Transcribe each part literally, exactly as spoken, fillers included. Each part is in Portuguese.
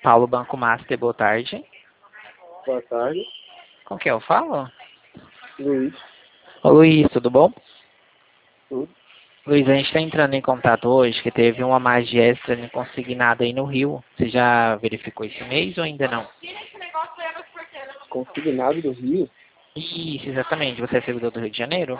Paulo Banco Master, boa tarde. Boa tarde. Com quem eu falo? Luiz. Ô Luiz, tudo bom? Tudo. Luiz, a gente está entrando em contato hoje que teve uma magia extra consignada aí no Rio. Você já verificou esse mês ou ainda não? Consignado do Rio? Isso, exatamente. Você é servidor do Rio de Janeiro?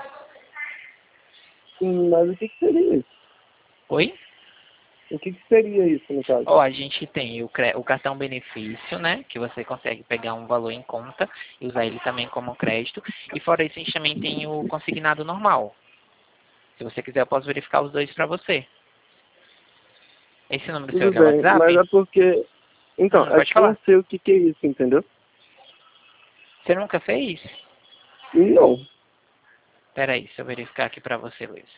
Sim, mas o que, que seria isso? Oi? O que, que seria isso, no caso? Ó, a gente tem o, cre- o cartão benefício, né? Que você consegue pegar um valor em conta e usar ele também como crédito. E fora isso, a gente também tem o consignado normal. Se você quiser, eu posso verificar os dois para você. Esse número seu Tudo é o bem, mas WhatsApp? é porque... Então, Hum, é pode que eu não falar. sei o que, que é isso, entendeu? Você nunca fez? Não. Pera aí, deixa eu verificar aqui para você, Luiz.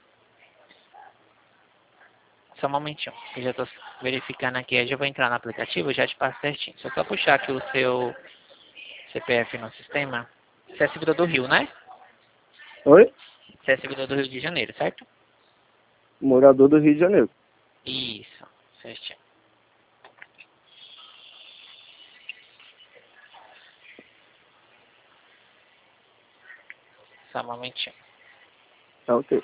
Só um momentinho, eu já estou verificando aqui. Eu já vou entrar no aplicativo e já te passo certinho. Só só puxar aqui o seu C P F no sistema. Você é servidor do Rio, né? Oi? Você é servidor do Rio de Janeiro, certo? Morador do Rio de Janeiro. Isso, certinho. Só um momentinho. Tá ok.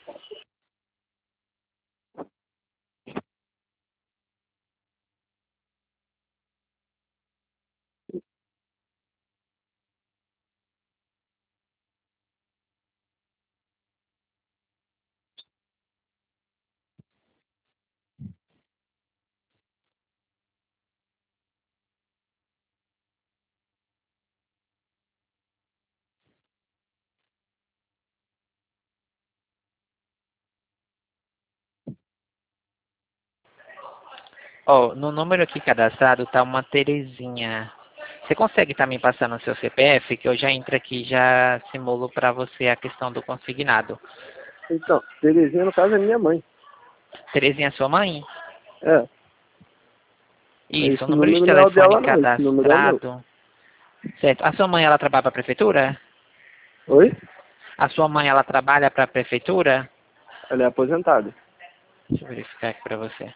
Ó, no número aqui cadastrado tá uma Terezinha. Você consegue estar me passando o seu C P F, que eu já entro aqui e já simulo para você a questão do consignado. Então, Terezinha, no caso, é minha mãe. Terezinha é sua mãe? É. Isso, o Esse número de número não é o telefone dela, não. Esse número é o meu. cadastrado. Certo. A sua mãe, ela trabalha para a prefeitura? Oi? A sua mãe, ela trabalha para a prefeitura? Ela é aposentada. Deixa eu verificar aqui para você.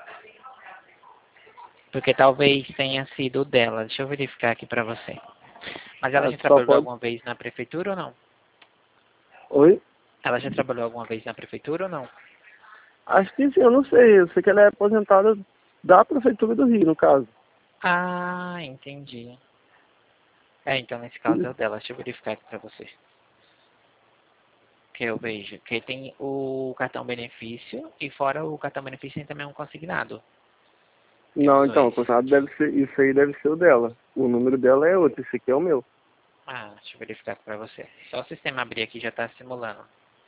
Porque talvez tenha sido o dela. Deixa eu verificar aqui para você. Mas ela Ela já só trabalhou pode... alguma vez na prefeitura ou não? Oi? Ela já trabalhou alguma vez na prefeitura ou não? Acho que sim, eu não sei. Eu sei que ela é aposentada da Prefeitura do Rio, no caso. Ah, entendi. É, então nesse caso é o dela. Deixa eu verificar aqui para você. Que eu vejo que tem o cartão benefício e fora o cartão benefício tem também um consignado. Tem os Não, então, dois. o consignado deve ser, isso aí deve ser o dela. O número dela é outro, esse aqui é o meu. Ah, deixa eu verificar aqui para você. Só o sistema abrir aqui já está simulando.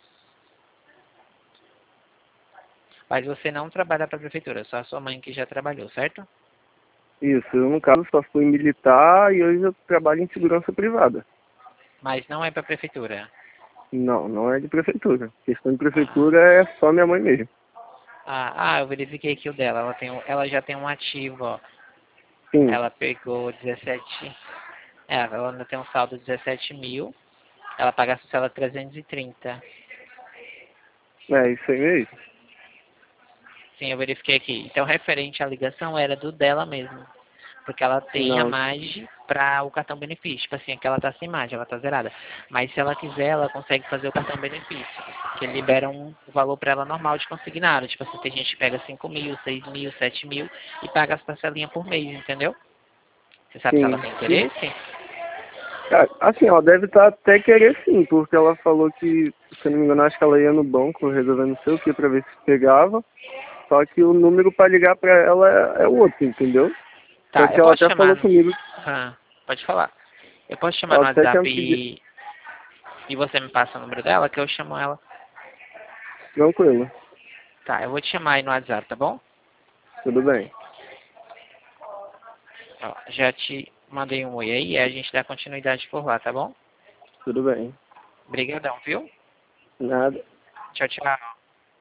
Mas você não trabalha para a prefeitura, só a sua mãe que já trabalhou, certo? Isso, eu no caso só fui militar e hoje eu trabalho em segurança privada. Mas não é para a prefeitura. Não, não é de prefeitura. Questão de Ah, prefeitura é só minha mãe mesmo. ah, ah, eu verifiquei aqui o dela. Ela, tem, um- ela já tem um ativo, ó. Sim, Ela pegou dezessete. É, ela ainda tem um saldo de dezessete mil. Ela paga a cela trezentos e trinta. é isso aí mesmo. Sim, eu verifiquei aqui. Então, referente à ligação, era do dela mesmo. Porque ela tem a Não, margem para o cartão benefício. Tipo assim, aqui ela tá sem margem, ela tá zerada. Mas se ela quiser, ela consegue fazer o cartão benefício. Que ele libera um valor para ela normal de consignado. Tipo assim, tem gente que pega cinco mil, seis mil, sete mil e paga as parcelinhas por mês, entendeu? Você sabe se ela sim. tem E, interesse? cara, assim, ela deve estar até querer sim, porque ela falou que, se eu não me engano, acho que ela ia no banco resolvendo não sei o que pra ver se pegava. Só que o número pra ligar pra ela é, é outro, entendeu? Só Tá, que eu ela posso até chamar falou no... comigo, Ah, pode falar. Eu posso chamar ela no até tinha WhatsApp me pedido, e, e você me passa o número dela, que eu chamo ela. tranquilo, Tá, eu vou te chamar aí no WhatsApp, tá bom? tudo bem, Ó, já te mandei um oi aí e a gente dá continuidade por lá, tá bom? tudo bem. Obrigadão, viu? Nada. Tchau, tchau.